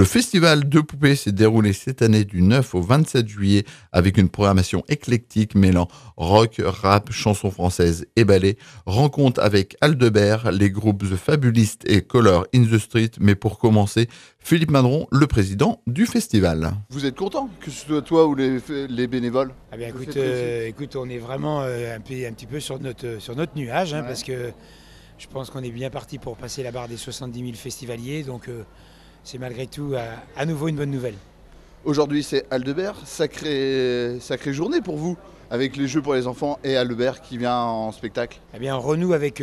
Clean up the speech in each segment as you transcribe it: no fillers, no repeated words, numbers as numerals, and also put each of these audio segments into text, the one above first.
Le festival de poupées s'est déroulé cette année du 9 au 27 juillet avec une programmation éclectique mêlant rock, rap, chansons françaises et ballet. Rencontre avec Aldebert, les groupes The Fabulistes et Color in the Street. Mais pour commencer, Philippe Madron, le président du festival. Vous êtes content, que ce soit toi ou les bénévoles? Ah bien, écoute, on est vraiment un petit peu sur notre nuage, Ouais. parce que je pense qu'on est bien parti pour passer la barre des 70 000 festivaliers, donc c'est malgré tout à nouveau une bonne nouvelle. Aujourd'hui c'est Aldebert, sacrée journée pour vous, avec les jeux pour les enfants et Aldebert qui vient en spectacle. Eh bien, on renoue avec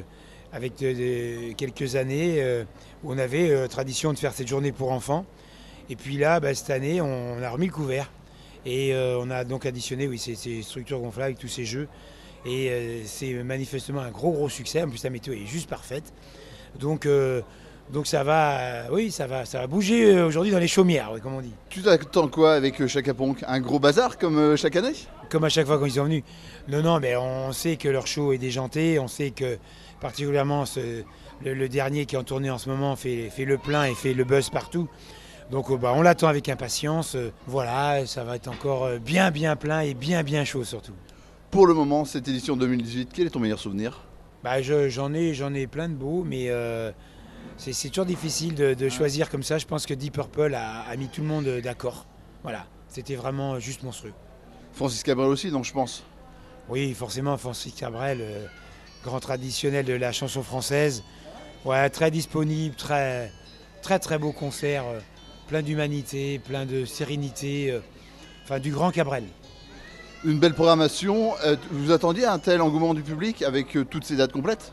quelques années où on avait tradition de faire cette journée pour enfants. Et puis là, cette année, on a remis le couvert. Et on a donc additionné ces structures gonflables avec tous ces jeux. Et c'est manifestement un gros succès. En plus, la météo est juste parfaite. Donc ça va bouger aujourd'hui dans les chaumières, comme on dit. Tu t'attends quoi avec Chaka Ponk? Un gros bazar comme chaque année? Comme à chaque fois quand ils sont venus. Non, mais on sait que leur show est déjanté. On sait que particulièrement le dernier qui est en tournée en ce moment fait le plein et fait le buzz partout. Donc on l'attend avec impatience. Voilà, ça va être encore bien plein et bien chaud surtout. Pour le moment, cette édition 2018, quel est ton meilleur souvenir? J'en ai plein de beaux, mais c'est toujours difficile de choisir comme ça. Je pense que Deep Purple a mis tout le monde d'accord. Voilà, c'était vraiment juste monstrueux. Francis Cabrel aussi, donc je pense. Oui, forcément, Francis Cabrel, grand traditionnel de la chanson française. Ouais, très disponible, très beau concert, plein d'humanité, plein de sérénité. Du grand Cabrel. Une belle programmation. Vous attendiez un tel engouement du public avec toutes ces dates complètes?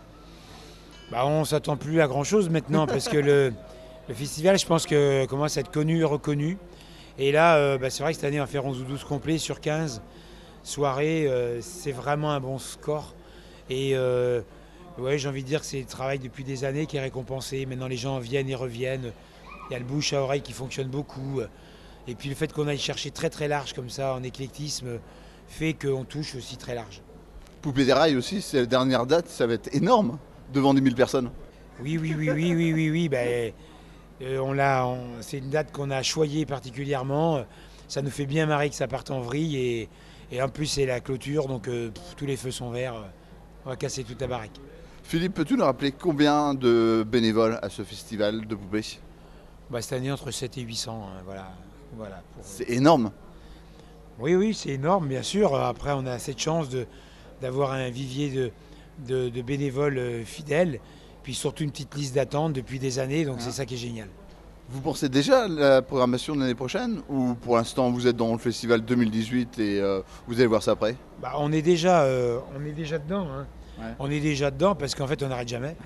On ne s'attend plus à grand-chose maintenant parce que le festival, je pense que commence à être connu, reconnu. Et là, c'est vrai que cette année, on va faire 11 ou 12 complets sur 15 soirées. C'est vraiment un bon score. Et j'ai envie de dire que c'est le travail depuis des années qui est récompensé. Maintenant, les gens viennent et reviennent. Il y a le bouche à oreille qui fonctionne beaucoup. Et puis le fait qu'on aille chercher très large comme ça en éclectisme fait qu'on touche aussi très large. Poupée des rails aussi, c'est la dernière date, ça va être énorme, devant 10 000 personnes. Oui. C'est une date qu'on a choyée particulièrement. Ça nous fait bien marrer que ça parte en vrille et en plus c'est la clôture, donc tous les feux sont verts. On va casser toute la baraque. Philippe, peux-tu nous rappeler combien de bénévoles à ce festival de poupées? Cette année entre 7 et 800, voilà. C'est énorme. Oui, c'est énorme, bien sûr. Après, on a cette chance d'avoir un vivier de bénévoles fidèles, puis surtout une petite liste d'attente depuis des années, donc c'est ça qui est génial. Vous pensez déjà à la programmation de l'année prochaine ou pour l'instant vous êtes dans le festival 2018 et vous allez voir ça après? On est déjà dedans. Hein. Ouais. On est déjà dedans parce qu'en fait on n'arrête jamais.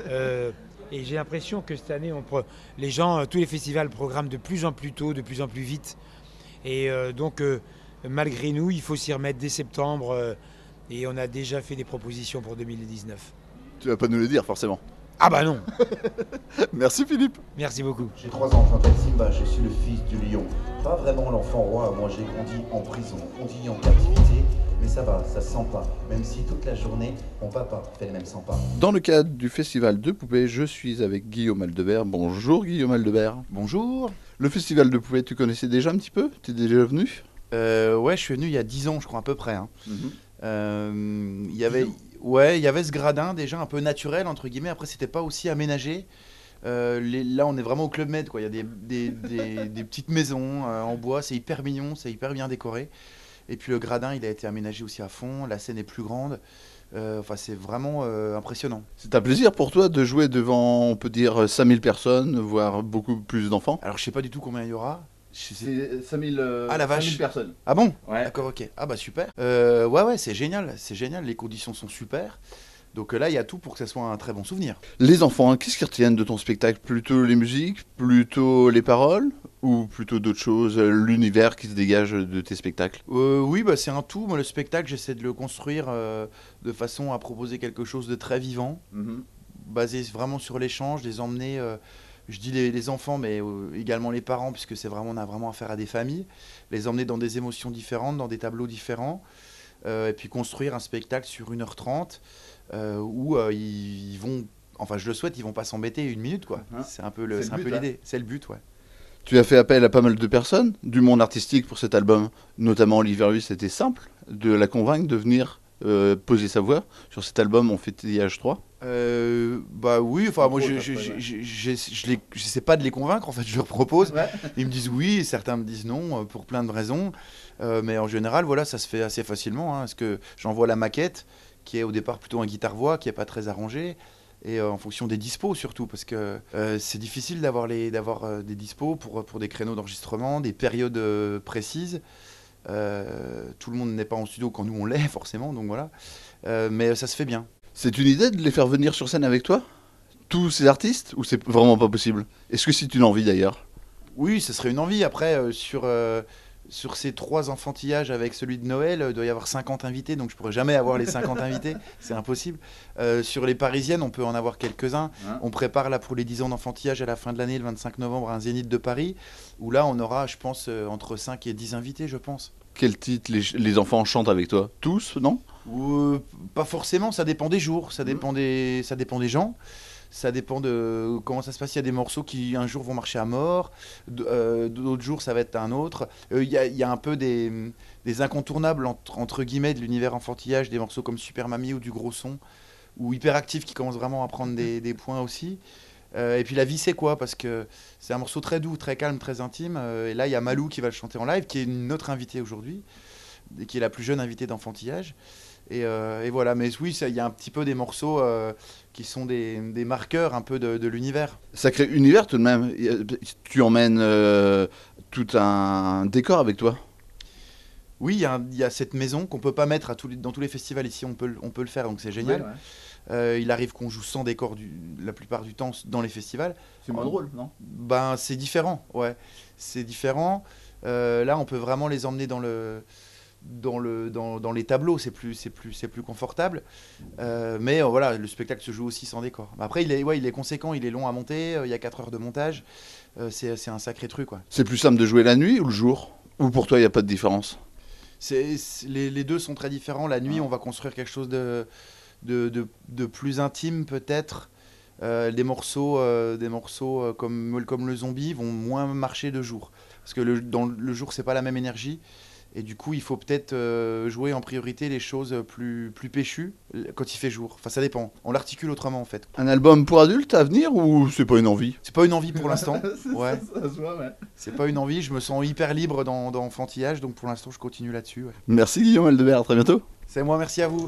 Et j'ai l'impression que cette année, les gens, tous les festivals programment de plus en plus tôt, de plus en plus vite. Et donc malgré nous, il faut s'y remettre dès septembre. Et on a déjà fait des propositions pour 2019. Tu vas pas nous le dire forcément. Ah non. Merci Philippe. Merci beaucoup. J'ai 3 ans, je m'appelle Simba, je suis le fils du lion. Pas vraiment l'enfant roi, moi j'ai grandi en prison, on dit en captivité, mais ça va, ça se sent pas, même si toute la journée, mon papa fait les mêmes 100 pas. Dans le cadre du festival de poupées, je suis avec Guillaume Aldebert. Bonjour Guillaume Aldebert. Bonjour. Le festival de poupées, tu connaissais déjà un petit peu? Tu es déjà venu? Ouais, je suis venu il y a 10 ans, je crois, à peu près. Hein. Il y avait ce gradin déjà un peu naturel, entre guillemets. Après, c'était pas aussi aménagé. Là, on est vraiment au Club Med, quoi. Il y a des petites maisons en bois. C'est hyper mignon, c'est hyper bien décoré. Et puis le gradin, il a été aménagé aussi à fond. La scène est plus grande. C'est vraiment impressionnant. C'est un plaisir pour toi de jouer devant, on peut dire, 5000 personnes, voire beaucoup plus d'enfants? Alors, je sais pas du tout combien il y aura. C'est 5000 Ah la vache. 5000 personnes. Ah bon? Ouais. D'accord, ok. Ah super. Ouais, c'est génial, les conditions sont super. Donc là, il y a tout pour que ça soit un très bon souvenir. Les enfants, qu'est-ce qu'ils retiennent de ton spectacle? Plutôt les musiques, plutôt les paroles ou plutôt d'autres choses, l'univers qui se dégage de tes spectacles? Oui, c'est un tout. Moi, le spectacle, j'essaie de le construire de façon à proposer quelque chose de très vivant, basé vraiment sur l'échange, les emmener... je dis les enfants, mais également les parents, puisque on a vraiment affaire à des familles, les emmener dans des émotions différentes, dans des tableaux différents, et puis construire un spectacle sur 1h30 où ils vont, enfin je le souhaite, ils vont pas s'embêter 1 minute, quoi. C'est un peu l'idée, c'est le but, ouais. Tu as fait appel à pas mal de personnes du monde artistique pour cet album, notamment Olivier Ruiz. C'était simple de la convaincre de venir poser sa voix sur cet album On fait TIH 3. Bah oui, enfin moi j'essaie pas de les convaincre, en fait je leur propose. Ouais. Ils me disent oui, et certains me disent non pour plein de raisons. Mais en général, voilà, ça se fait assez facilement. Parce que j'envoie la maquette, qui est au départ plutôt un guitare-voix, qui est pas très arrangé. Et en fonction des dispos surtout, parce que c'est difficile d'avoir des dispos pour des créneaux d'enregistrement, des périodes précises. Tout le monde n'est pas en studio quand nous on l'est forcément, donc voilà. Mais ça se fait bien. C'est une idée de les faire venir sur scène avec toi, tous ces artistes, ou c'est vraiment pas possible? Est-ce que c'est une envie d'ailleurs? Oui, ce serait une envie. Après, sur ces 3 enfantillages avec celui de Noël, il doit y avoir 50 invités, donc je pourrais jamais avoir les 50 invités, c'est impossible. Sur les parisiennes, on peut en avoir quelques-uns. Ouais. On prépare là pour les 10 ans d'enfantillage à la fin de l'année, le 25 novembre, un Zénith de Paris, où là on aura, je pense, entre 5 et 10 invités, je pense. Quel titre les enfants chantent avec toi? Tous, non? Pas forcément, ça dépend des jours, ça dépend des gens. Ça dépend de comment ça se passe. Il y a des morceaux qui un jour vont marcher à mort, d'autres jours ça va être un autre. Il y a un peu des incontournables entre guillemets de l'univers enfantillage, des morceaux comme Super Mamie ou du Gros Son, ou Hyperactif qui commence vraiment à prendre des points aussi. Et puis La vie c'est quoi, parce que c'est un morceau très doux, très calme, très intime. Et là il y a Malou qui va le chanter en live, qui est une autre invitée aujourd'hui, qui est la plus jeune invitée d'enfantillage. Et voilà, mais oui, il y a un petit peu des morceaux qui sont des marqueurs un peu de l'univers. Sacré univers tout de même. Tu emmènes tout un décor avec toi? Oui, il y a cette maison qu'on peut pas mettre dans tous les festivals ici, on peut le faire, donc c'est génial. Ouais, ouais. Il arrive qu'on joue sans décor la plupart du temps dans les festivals. C'est moins drôle, non? Ben, c'est différent, ouais. C'est différent. Là, on peut vraiment les emmener dans les tableaux, c'est plus confortable. Mais voilà, le spectacle se joue aussi sans décor. Après, il est conséquent, il est long à monter, il y a 4 heures de montage. C'est un sacré truc, quoi. C'est plus simple de jouer la nuit ou le jour? Ou pour toi, il n'y a pas de différence? Les deux sont très différents. La nuit, on va construire quelque chose de plus intime, peut-être. Des morceaux comme le zombie vont moins marcher de jour. Parce que dans le jour, c'est pas la même énergie. Et du coup, il faut peut-être jouer en priorité les choses plus péchues quand il fait jour. Enfin, ça dépend. On l'articule autrement, en fait. Un album pour adultes à venir ou c'est pas une envie? C'est pas une envie pour l'instant. Ouais. Ça se voit, ouais. C'est pas une envie. Je me sens hyper libre dans Enfantillage, donc pour l'instant, je continue là-dessus. Ouais. Merci Guillaume Aldebert, à très bientôt. C'est moi, merci à vous.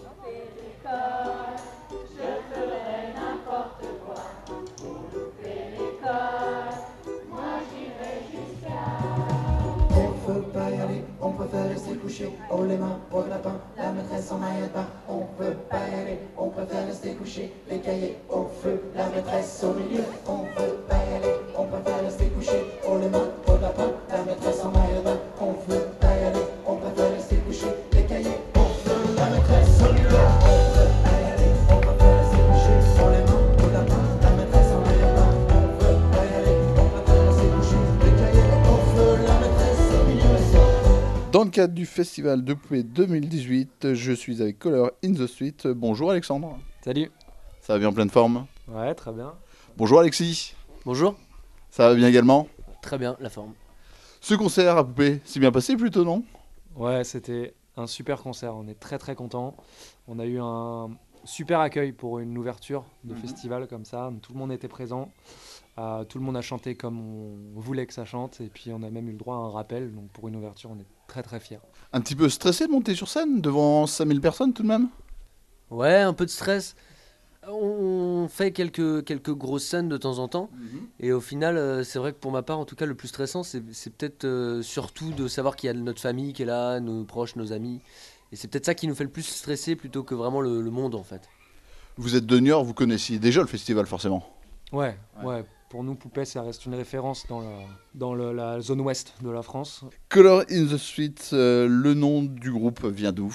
Oh les mains pour le lapin, la maîtresse en maillot de bain. On peut pas y aller, on préfère rester couché. Les cahiers au feu, la maîtresse au milieu. On peut pas y aller, on préfère rester couché. Oh les mains pour le lapin, la maîtresse en maillot de bain. On peut pas y aller, on préfère rester couché. Les cahiers au feu, la maîtresse au milieu. On peut pas y aller, on préfère rester couché. Oh les mains pour le lapin, la maîtresse en maillot de bain. On peut pas y aller, on préfère rester couché. Les cahiers au feu, la maîtresse au milieu. Dans le cadre du Festival de Poupées 2018, je suis avec Color in the Street. Bonjour Alexandre. Salut. Ça va bien, en pleine forme? Ouais, très bien. Bonjour Alexis. Bonjour. Ça va bien également? Très bien, la forme. Ce concert à Poupées s'est bien passé plutôt, non? Ouais, c'était un super concert. On est très très contents. On a eu un super accueil pour une ouverture de festival comme ça. Tout le monde était présent. Tout le monde a chanté comme on voulait que ça chante. Et puis on a même eu le droit à un rappel. Donc pour une ouverture, on est très très fiers. Un petit peu stressé de monter sur scène devant 5000 personnes tout de même? Ouais, un peu de stress. On fait quelques grosses scènes de temps en temps. Et au final, c'est vrai que pour ma part, en tout cas, le plus stressant, c'est peut-être surtout de savoir qu'il y a notre famille qui est là, nos proches, nos amis. Et c'est peut-être ça qui nous fait le plus stresser plutôt que vraiment le monde, en fait. Vous êtes de Niort, vous connaissiez déjà le festival forcément? Ouais. Pour nous, Poupées, ça reste une référence dans la zone ouest de la France. Color in the Street, le nom du groupe vient d'où?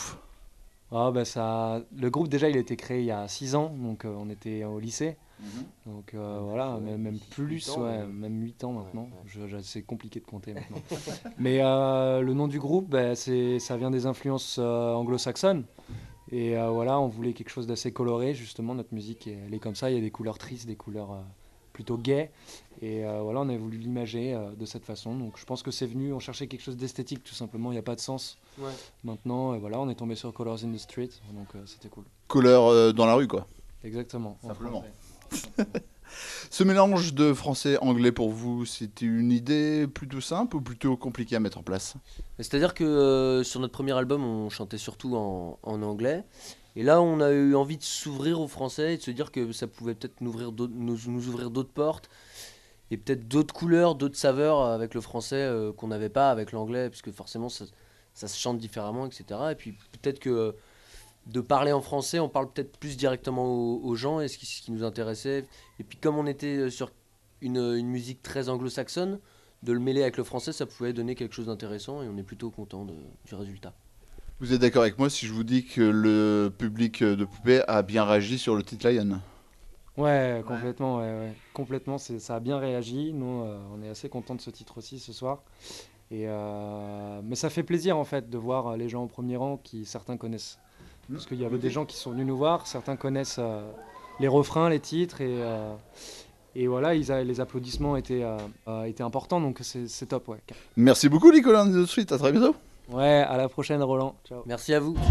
Le groupe, déjà, il a été créé il y a 6 ans, donc on était au lycée. Donc voilà, même plus, 8 ans, même 8 ans maintenant. C'est compliqué de compter maintenant. Mais le nom du groupe, ça vient des influences anglo-saxonnes. Et voilà, on voulait quelque chose d'assez coloré, justement. Notre musique, elle est comme ça, il y a des couleurs tristes, des couleurs plutôt gai. Et voilà, on a voulu l'imager de cette façon. Donc je pense que c'est venu, on cherchait quelque chose d'esthétique tout simplement, il n'y a pas de sens. Ouais. Maintenant, voilà, on est tombé sur Colors in the Street, donc c'était cool. Couleur dans la rue, quoi. Exactement. en Simplement. français. Ce mélange de français-anglais pour vous, c'était une idée plutôt simple ou plutôt compliquée à mettre en place? C'est-à-dire que sur notre premier album, on chantait surtout en anglais. Et là, on a eu envie de s'ouvrir au français et de se dire que ça pouvait peut-être nous ouvrir d'autres portes et peut-être d'autres couleurs, d'autres saveurs avec le français qu'on n'avait pas avec l'anglais, puisque forcément ça se chante différemment, etc. Et puis peut-être que de parler en français, on parle peut-être plus directement aux gens et ce qui nous intéressait. Et puis comme on était sur une musique très anglo-saxonne, de le mêler avec le français, ça pouvait donner quelque chose d'intéressant et on est plutôt content du résultat. Vous êtes d'accord avec moi si je vous dis que le public de Poupée a bien réagi sur le titre Lion? Ouais, complètement, ouais. Complètement, ça a bien réagi. Nous, on est assez contents de ce titre aussi ce soir. Mais ça fait plaisir en fait de voir les gens au premier rang qui certains connaissent. Parce qu'il y avait des gens qui sont venus nous voir, certains connaissent les refrains, les titres et voilà, les applaudissements étaient importants, donc c'est top, ouais. Merci beaucoup Nicolas de suite, à très bientôt. Ouais, à la prochaine Roland. Ciao. Merci à vous.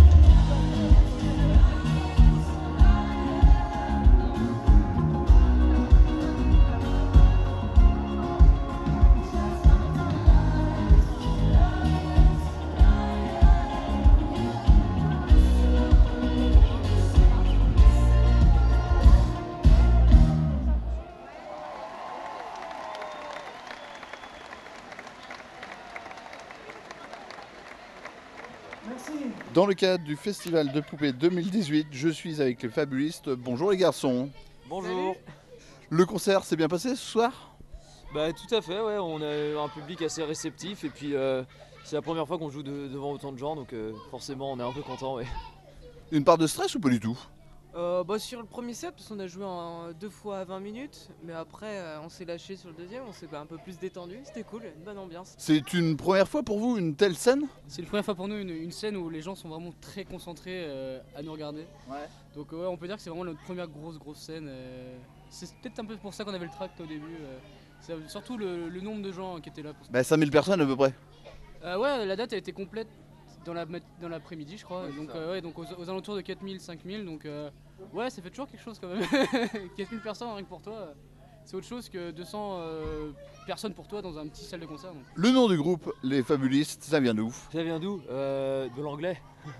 Dans le cadre du Festival de Poupée 2018, je suis avec les fabulistes. Bonjour les garçons. Bonjour. Le concert s'est bien passé ce soir? Bah tout à fait, ouais, on a un public assez réceptif et puis c'est la première fois qu'on joue devant autant de gens, donc forcément on est un peu content. Ouais. Une part de stress ou pas du tout? Sur le premier set, parce qu'on a joué en 2 fois à 20 minutes, mais après on s'est lâché sur le deuxième, on s'est un peu plus détendu, c'était cool, une bonne ambiance. C'est une première fois pour vous, une telle scène? C'est une première fois pour nous, une scène où les gens sont vraiment très concentrés à nous regarder. Ouais. Donc ouais, on peut dire que c'est vraiment notre première grosse scène. C'est peut-être un peu pour ça qu'on avait le tract au début. C'est surtout le nombre de gens qui étaient là. Bah 5000 personnes à peu près. Ouais, la date a été complète dans l'après-midi je crois, donc aux alentours de 4000, 5000, donc ouais, ça fait toujours quelque chose quand même. 4000 personnes rien que pour toi, c'est autre chose que 200 personnes pour toi dans un petit salle de concert. Donc. Le nom du groupe, les Fabulistes, ça vient d'où? Ça vient d'où? De l'anglais.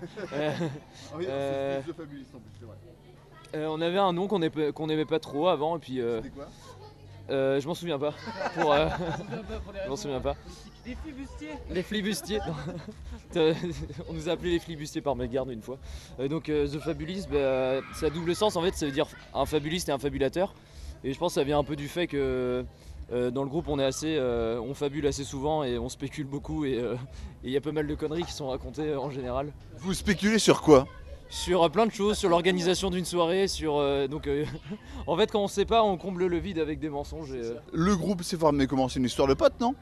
Oui, c'est The Fabulistes en plus, c'est vrai. On avait un nom qu'on n'aimait pas trop avant et puis... C'était quoi? Je m'en souviens pas. Je m'en souviens pas. Les flibustiers. Les flibustiers. On nous a appelé les flibustiers par mégarde une fois. Donc The Fabulist, c'est à double sens en fait, ça veut dire un fabuliste et un fabulateur. Et je pense que ça vient un peu du fait que dans le groupe on fabule assez souvent et on spécule beaucoup et il y a pas mal de conneries qui sont racontées en général. Vous spéculez sur quoi? Sur plein de choses, sur l'organisation d'une soirée, en fait quand on sait pas, on comble le vide avec des mensonges. Le groupe s'est formé comment? C'est une histoire de potes, non?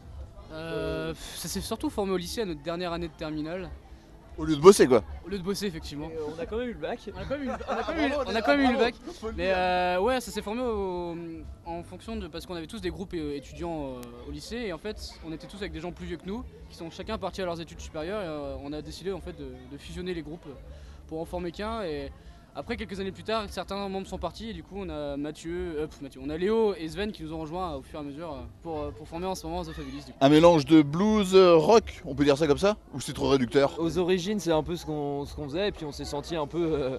Ça s'est surtout formé au lycée à notre dernière année de terminale. Au lieu de bosser quoi? Au lieu de bosser effectivement. On a quand même eu le bac. On a quand même eu le bac. Mais ouais, ça s'est formé en fonction de... Parce qu'on avait tous des groupes étudiants au lycée et en fait on était tous avec des gens plus vieux que nous qui sont chacun partis à leurs études supérieures et on a décidé en fait de fusionner les groupes pour en former qu'un. Et après quelques années plus tard, certains membres sont partis et du coup on a on a Léo et Sven qui nous ont rejoints au fur et à mesure pour former en ce moment The Fabulous. Un mélange de blues rock, on peut dire ça comme ça? Ou c'est trop réducteur? Aux origines c'est un peu ce qu'on faisait et puis on s'est senti un peu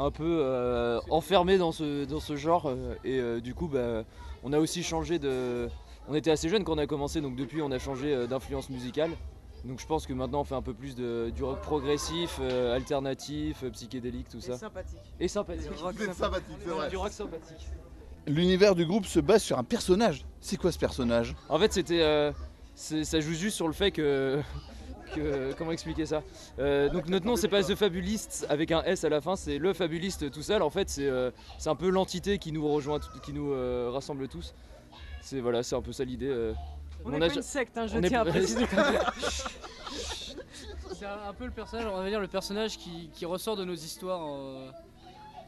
enfermé dans ce genre et du coup on a aussi changé de... On était assez jeunes quand on a commencé, donc depuis on a changé d'influence musicale. Donc je pense que maintenant on fait un peu plus du rock progressif, alternatif, psychédélique, tout ça. Et sympathique. Du rock sympathique, c'est vrai. Du rock sympathique. L'univers du groupe se base sur un personnage. C'est quoi ce personnage? En fait ça joue juste sur le fait que comment expliquer ça? Donc notre nom c'est pas The Fabulist avec un S à la fin, c'est le Fabuliste tout seul. En fait c'est un peu l'entité qui nous rejoint, qui nous rassemble tous. C'est un peu ça l'idée. On n'est pas une secte, je tiens à préciser. C'est un peu le personnage, on va dire le personnage qui ressort de nos histoires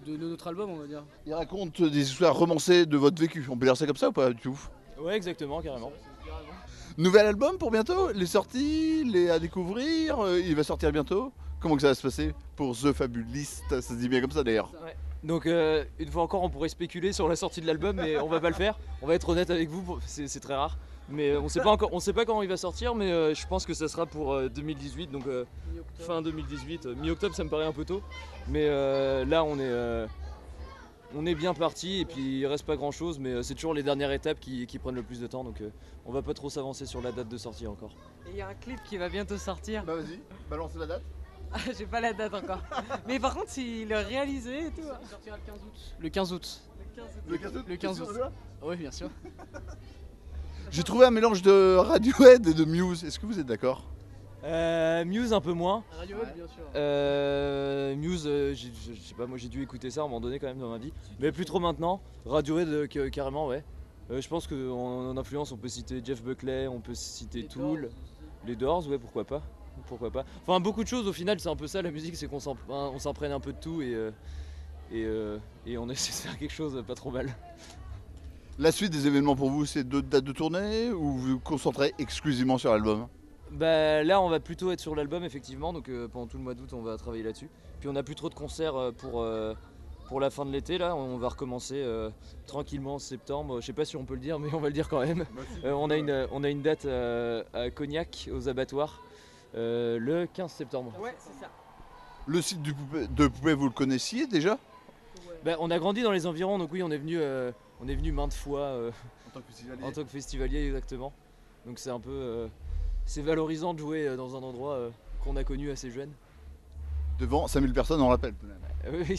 de notre album, on va dire. Il raconte des histoires romancées de votre vécu. On peut dire ça comme ça ou pas du tout? Ouais, exactement, carrément. Nouvel album pour bientôt? Les sorties, les à découvrir? Il va sortir bientôt? Comment que ça va se passer pour The Fabulist? Ça se dit bien comme ça d'ailleurs. Ouais. Donc une fois encore, on pourrait spéculer sur la sortie de l'album, mais on va pas le faire. On va être honnête avec vous, c'est très rare. Mais on sait pas encore, on sait pas quand il va sortir, mais je pense que ça sera pour 2018, donc fin 2018, mi-octobre, ça me paraît un peu tôt. Mais là, on est bien parti et puis il reste pas grand chose, mais c'est toujours les dernières étapes qui prennent le plus de temps, donc on va pas trop s'avancer sur la date de sortie encore. Et il y a un clip qui va bientôt sortir. Bah vas-y, balance la date. J'ai pas la date encore. Mais par contre, il est réalisé et tout. Il sortira le 15 août. Le 15 août. Le 15 août. Oui, bien sûr. J'ai trouvé un mélange de Radiohead et de Muse. Est-ce que vous êtes d'accord? Muse un peu moins. Radiohead, bien sûr. Muse, je sais pas, moi j'ai dû écouter ça à un moment donné quand même dans ma vie, mais plus trop maintenant. Radiohead carrément, ouais. Je pense qu'en influence on peut citer Jeff Buckley, on peut citer Tool, les Doors, ouais, pourquoi pas. Enfin beaucoup de choses au final, c'est un peu ça la musique, c'est qu'on s'imprègne un peu de tout et on essaie de faire quelque chose pas trop mal. La suite des événements pour vous, c'est d'autres dates de tournée ou vous vous concentrez exclusivement sur l'album? Bah là on va plutôt être sur l'album effectivement, donc pendant tout le mois d'août on va travailler là-dessus. Puis on n'a plus trop de concerts pour la fin de l'été, là on va recommencer tranquillement en septembre. Je sais pas si on peut le dire mais on va le dire quand même. On a une date à Cognac aux abattoirs le 15 septembre. Ouais, c'est ça. Le site de Poupée, vous le connaissiez déjà? Bah, on a grandi dans les environs, donc oui on est venu maintes fois en tant que festivalier exactement. Donc c'est un peu c'est valorisant de jouer dans un endroit qu'on a connu assez jeune. Devant 5000 personnes, on rappelle. Oui.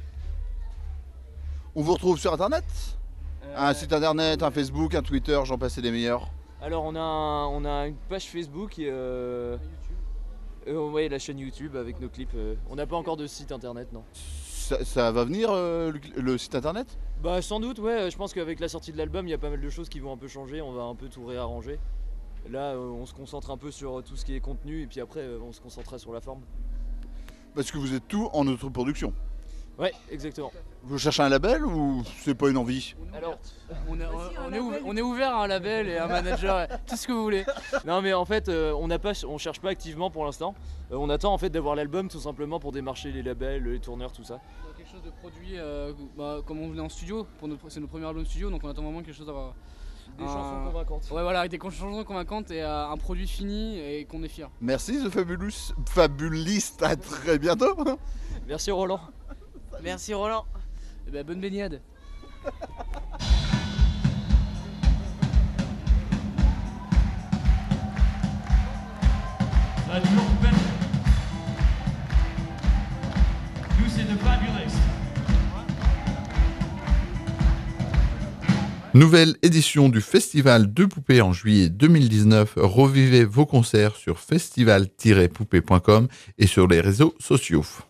On vous retrouve sur internet? Un site internet, un Facebook, un Twitter, j'en passe des meilleurs. Alors on a une page Facebook et ouais, la chaîne YouTube avec nos clips. On n'a pas encore de site internet, non. Ça va venir le site internet? Bah sans doute, ouais. Je pense qu'avec la sortie de l'album, il y a pas mal de choses qui vont un peu changer. On va un peu tout réarranger. Là, on se concentre un peu sur tout ce qui est contenu et puis après, on se concentrera sur la forme. Parce que vous êtes tout en autoproduction. Ouais, exactement. Vous cherchez un label ou c'est pas une envie? Alors, on est ouvert à un label et à un manager, tout ce que vous voulez. Non mais en fait, on cherche pas activement pour l'instant. On attend en fait d'avoir l'album tout simplement pour démarcher les labels, les tourneurs, tout ça. Quelque chose de produit, comme on venait en studio, c'est notre premier album studio, donc on attend vraiment quelque chose d'avoir des chansons convaincantes. Ouais, voilà, avec des chansons convaincantes et un produit fini et qu'on est fier. Merci The Fabulist, à très bientôt. Merci Roland. Merci Roland. Et ben, bonne baignade. Nous c'est The Fabulist. Nouvelle édition du Festival de Poupées en juillet 2019. Revivez vos concerts sur festival-poupée.com et sur les réseaux sociaux.